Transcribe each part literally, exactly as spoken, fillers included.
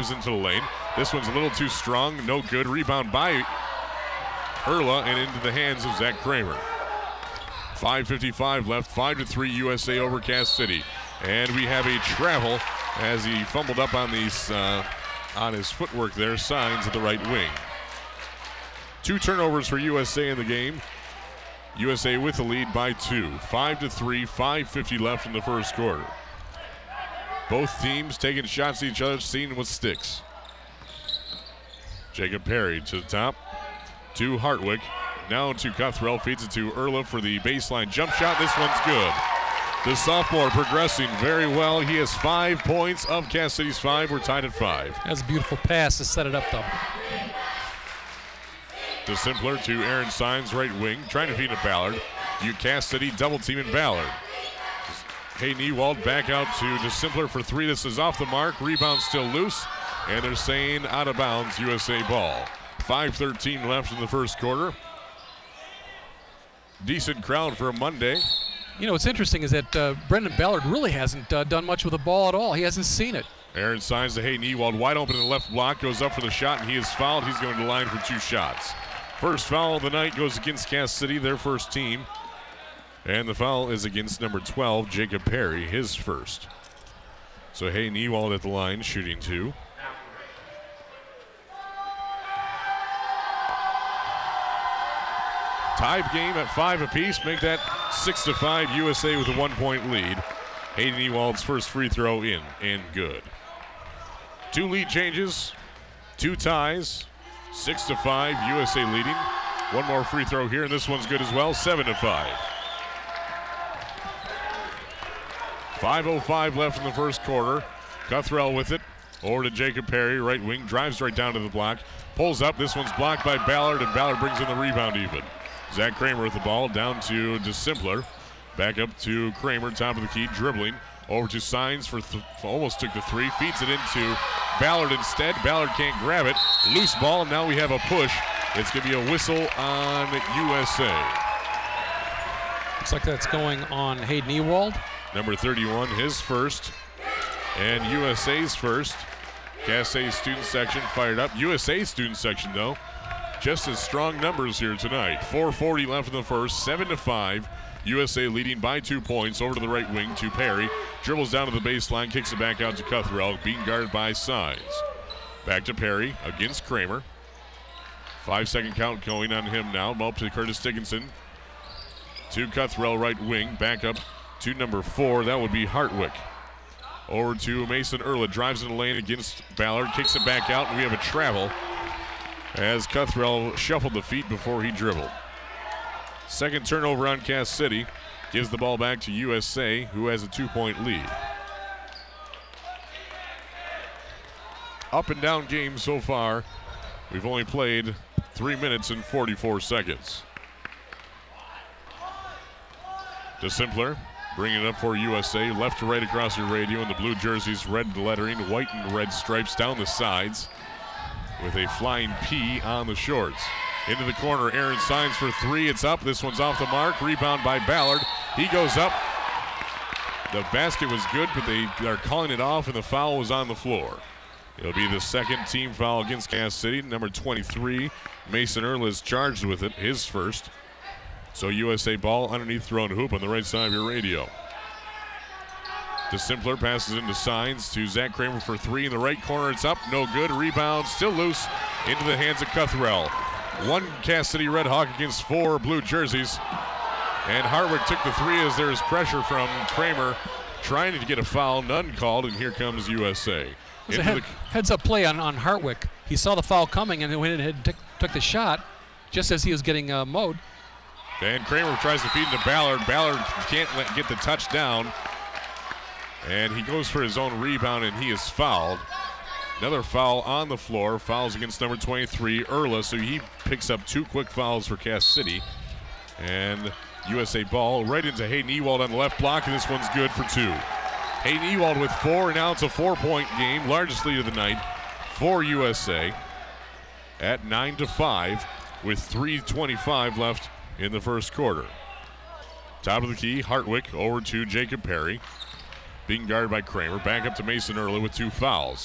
drives into the lane. This one's a little too strong, no good. Rebound by Erla and into the hands of Zach Kramer. five fifty-five left, five to three U S A over Cass City. And we have a travel as he fumbled up on these uh, on his footwork there, signs at the right wing. Two turnovers for U S A in the game. U S A with the lead by two. Five to three, five fifty left in the first quarter. Both teams taking shots at each other, seeing what sticks. Jacob Perry to the top, to Hartwick. Now to Cuthrell, feeds it to Erla for the baseline jump shot. This one's good. The sophomore progressing very well. He has five points of Cass City's five. We're tied at five. That's a beautiful pass to set it up, though. To Simpler, to Aaron Sines, right wing, trying to feed to Ballard. You Cass City double teaming Ballard. Hayden Ewald back out to DeSimpler for three. This is off the mark. Rebound still loose. And they're saying out of bounds, U S A ball. five thirteen left in the first quarter. Decent crowd for a Monday. You know, what's interesting is that uh, Brendan Ballard really hasn't uh, done much with the ball at all. He hasn't seen it. Aaron Sines to Hayden Ewald, wide open in the left block, goes up for the shot, and he is fouled. He's going to the line for two shots. First foul of the night goes against Cass City, their first team. And the foul is against number twelve, Jacob Perry, his first. So Hayden Ewald at the line, shooting two. Tied game at five apiece, make that six to five. U S A with a one-point lead. Hayden Ewald's first free throw in and good. Two lead changes, two ties, six to five. U S A leading. One more free throw here, and this one's good as well. Seven to five. five oh five left in the first quarter. Cuthrell with it. Over to Jacob Perry, right wing, drives right down to the block, pulls up. This one's blocked by Ballard, and Ballard brings in the rebound even. Zach Kramer with the ball, down to DeSimpler. Back up to Kramer, top of the key, dribbling. Over to Sines for th- almost took the three, feeds it into Ballard instead. Ballard can't grab it. Loose ball, and now we have a push. It's going to be a whistle on U S A. Looks like that's going on Hayden Ewald. Number thirty-one, his first, and U S A's first. Cass A student section fired up. U S A student section, though, just as strong numbers here tonight. four forty left in the first, seven to five. U S A leading by two points. Over to the right wing to Perry. Dribbles down to the baseline, kicks it back out to Cuthrell, being guarded by Sines. Back to Perry against Kramer. Five-second count going on him now. Up to Curtis Dickinson. To Cuthrell, right wing. Back up to number four. That would be Hartwick. Over to Mason Erla. Drives in the lane against Ballard. Kicks it back out, and we have a travel as Cuthrell shuffled the feet before he dribbled. Second turnover on Cass City. Gives the ball back to U S A, who has a two-point lead. Up and down game so far. We've only played three minutes and forty-four seconds. DeSimpler bringing it up for U S A. Left to right across your radio in the blue jerseys, red lettering, white and red stripes down the sides with a flying P on the shorts. Into the corner, Aaron Sines for three. It's up. This one's off the mark. Rebound by Ballard. He goes up. The basket was good, but they are calling it off, and the foul was on the floor. It'll be the second team foul against Cass City. Number twenty-three, Mason Erla is charged with it, his first. So U S A ball underneath thrown hoop on the right side of your radio. DeSimpler passes into Sines to Zach Kramer for three in the right corner. It's up, no good. Rebound still loose into the hands of Cuthrell. One Cass City Red Hawk against four blue jerseys. And Hartwick took the three as there's pressure from Kramer trying to get a foul. None called, and here comes U S A. It was a head, heads-up play on, on Hartwick. He saw the foul coming and then went ahead and t- took the shot just as he was getting uh, mowed. And Kramer tries to feed into Ballard. Ballard can't let, get the touchdown. And he goes for his own rebound, and he is fouled. Another foul on the floor. Fouls against number twenty-three, Erla. So he picks up two quick fouls for Cass City. And U S A ball right into Hayden Ewald on the left block, and this one's good for two. Hayden Ewald with four, and now it's a four-point game. Largest lead of the night for U S A at nine to five with three twenty-five left in the first quarter. Top of the key, Hartwick over to Jacob Perry. Being guarded by Kramer. Back up to Mason Erla with two fouls.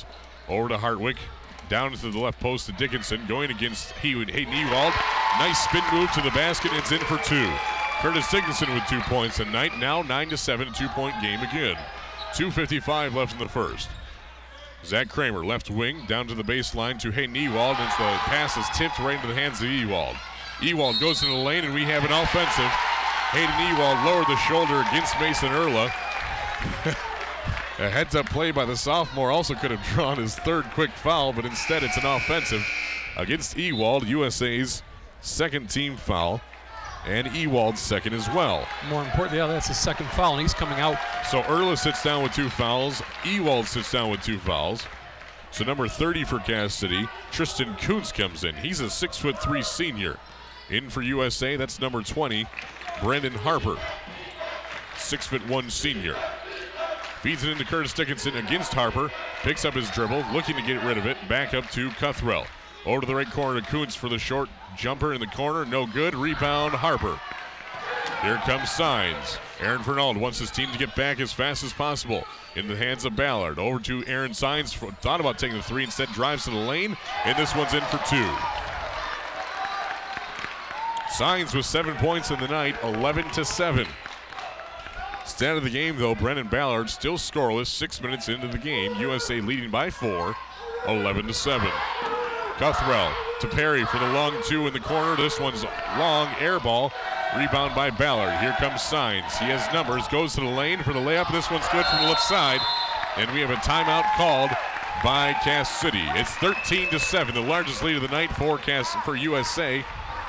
Over to Hartwick. Down to the left post to Dickinson. Going against Hayden Ewald. Nice spin move to the basket. It's in for two. Curtis Dickinson with two points tonight. Now nine to seven, a two-point game again. two fifty-five left in the first. Zach Kramer, left wing, down to the baseline to Hayden Ewald. And the pass is tipped right into the hands of Ewald. Ewald goes into the lane, and we have an offensive. Hayden Ewald lowered the shoulder against Mason Erla. A heads-up play by the sophomore also could have drawn his third quick foul, but instead it's an offensive against Ewald, U S A's second team foul, and Ewald's second as well. More importantly, yeah, that's his second foul, and he's coming out. So Erla sits down with two fouls. Ewald sits down with two fouls. So number thirty for Cass City, Tristan Kuntz comes in. He's a six foot three senior. In for U S A, that's number twenty, Brandon Harper, six foot one senior. Feeds it into Curtis Dickinson against Harper. Picks up his dribble, looking to get rid of it. Back up to Cuthrell. Over to the right corner to Kuntz for the short jumper in the corner. No good. Rebound, Harper. Here comes Signs. Aaron Fernald wants his team to get back as fast as possible. In the hands of Ballard. Over to Aaron Signs. Thought about taking the three, instead drives to the lane. And this one's in for two. Signs with seven points in the night, eleven to seven. Stat of the game, though, Brennan Ballard still scoreless six minutes into the game. U S A leading by four, eleven to seven. Cuthrell to Perry for the long two in the corner. This one's long, air ball. Rebound by Ballard. Here comes Signs. He has numbers, goes to the lane for the layup. This one's good from the left side. And we have a timeout called by Cass City. It's thirteen to seven, the largest lead of the night for, Cass, for U S A.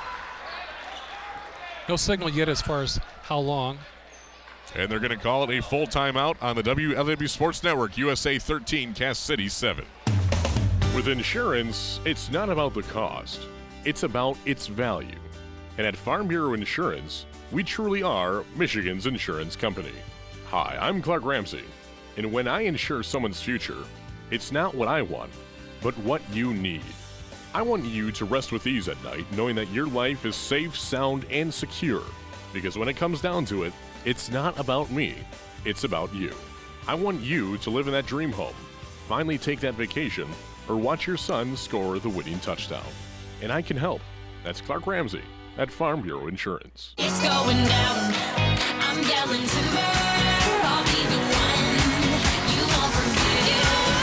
No signal yet as far as how long. And they're going to call it a full timeout on the W L W Sports Network. U S A thirteen, Cass City seven. With insurance, it's not about the cost. It's about its value. And at Farm Bureau Insurance, we truly are Michigan's insurance company. Hi, I'm Clark Ramsey. And when I insure someone's future, it's not what I want, but what you need. I want you to rest with ease at night knowing that your life is safe, sound, and secure. Because when it comes down to it, it's not about me, it's about you. I want you to live in that dream home, finally take that vacation, or watch your son score the winning touchdown. And I can help. That's Clark Ramsey at Farm Bureau Insurance. It's going down. I'm yelling timber. I'll be the one you won't forget.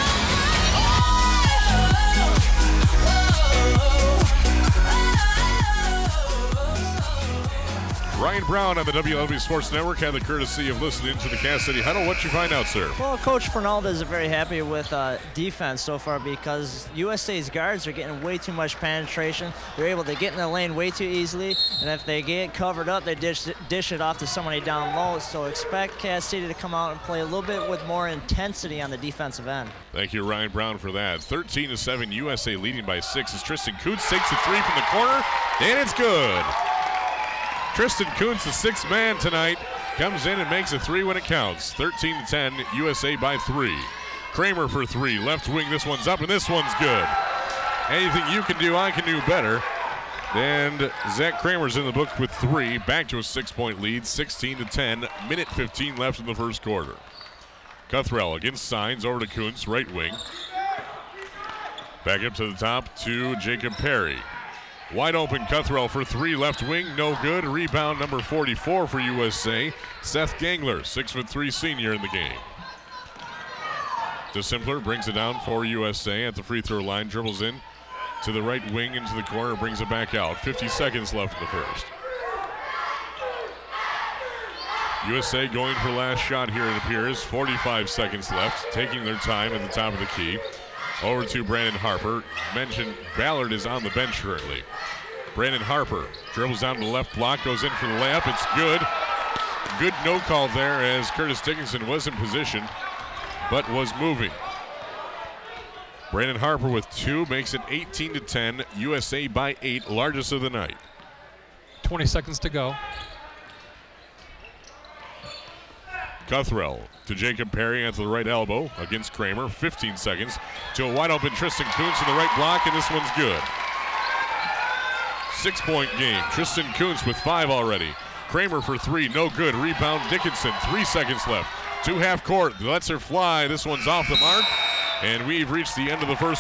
Ryan Brown on the W L W Sports Network had the courtesy of listening to the Cass City Huddle. What'd you find out, sir? Well, Coach Fernald is very happy with uh, defense so far because U S A's guards are getting way too much penetration. They're able to get in the lane way too easily, and if they get covered up, they dish, dish it off to somebody down low. So expect Cass City to come out and play a little bit with more intensity on the defensive end. Thank you, Ryan Brown, for that. thirteen to seven, U S A leading by six as Tristan Kuntz takes the three from the corner, and it's good. Tristan Kuntz, the sixth man tonight, comes in and makes a three when it counts. thirteen to ten, U S A by three. Kramer for three, left wing, this one's up, and this one's good. Anything you can do, I can do better. And Zach Kramer's in the book with three, back to a six-point lead, sixteen to ten, minute fifteen left in the first quarter. Cuthrell against Signs, over to Kuntz, right wing. Back up to the top to Jacob Perry. Wide open Cuthrell for three, left wing, no good. Rebound number forty-four for U S A, Seth Gangler, six foot three senior in the game. DeSimpler brings it down for U S A at the free throw line, dribbles in to the right wing into the corner, brings it back out. fifty seconds left in the first. U S A going for last shot here, it appears. forty-five seconds left, taking their time at the top of the key. Over to Brandon Harper. Mentioned Ballard is on the bench currently. Brandon Harper dribbles down to the left block, goes in for the layup. It's good. Good no call there as Curtis Dickinson was in position, but was moving. Brandon Harper with two makes it eighteen to ten. U S A by eight, largest of the night. twenty seconds to go. Cuthrell to Jacob Perry at the right elbow against Kramer. fifteen seconds to a wide open Tristan Kuntz in the right block, and this one's good. Six-point game. Tristan Kuntz with five already. Kramer for three, no good. Rebound Dickinson, three seconds left. Two half court, lets her fly. This one's off the mark, And we've reached the end of the first